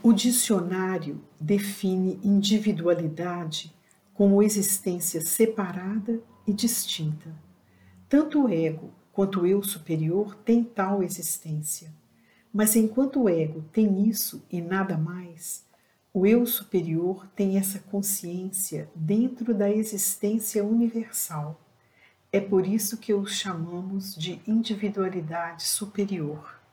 O dicionário define individualidade como existência separada e distinta. Tanto o ego quanto o eu superior têm tal existência. Mas enquanto o ego tem isso e nada mais, o eu superior tem essa consciência dentro da existência universal. É por isso que o chamamos de individualidade superior.